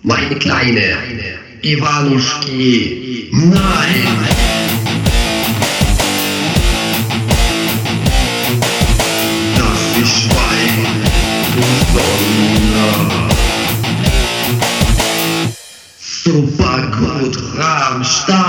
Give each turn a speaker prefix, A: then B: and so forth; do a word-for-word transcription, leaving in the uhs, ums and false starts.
A: Meine kleine Iwanuschki, nein! Das ist Schwein, du Sonne. Super gut, Rammstein.